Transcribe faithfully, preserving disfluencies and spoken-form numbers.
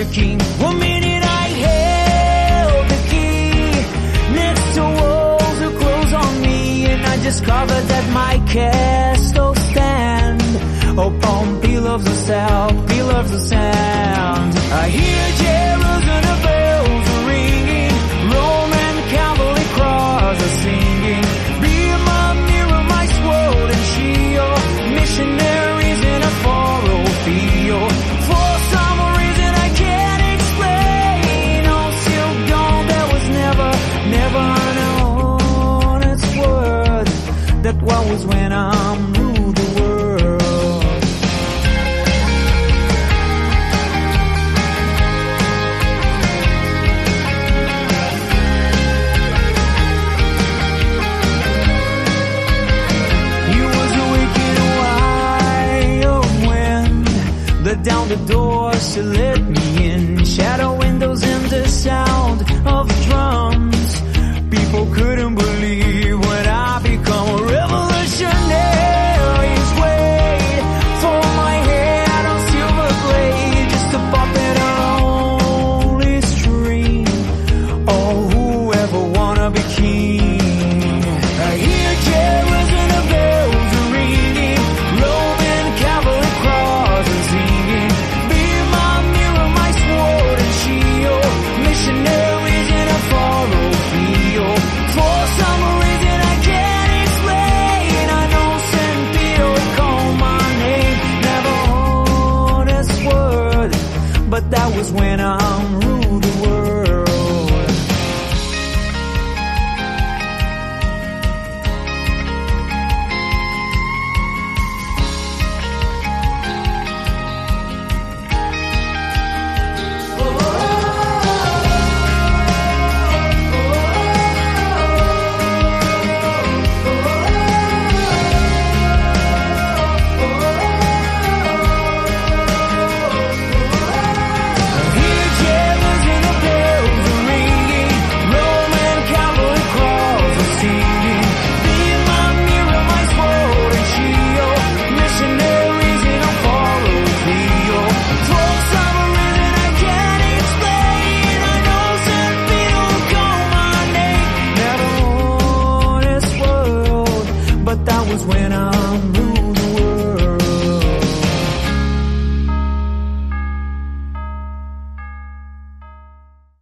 working. One minute I held the key next to walls that close on me, and I discovered that my castle stand upon pillars of sound, pillars of sound. I hear Jerusalem bells ringing, Roman cavalry cross are singing. Be my mirror, my sword and shield, missionaries in a furrow field. For some reason I can't explain, all still gone, there was never, never an honest word. That one was when I'm ruled the world. Down the door, she let me in. Shadow windows and the sound of drums. People couldn't believe when I become a revolutionary. Wait for my head on silver blade, just a puppet on only string. Oh, whoever wanna be king. I hear Jerusalem bells ringing, Roman cavalry cross and singing. Missionaries in a furrow field. For some reason I can't explain, I know Saint Peter called my name. Never honest word, but that was when I'm ruled the world. When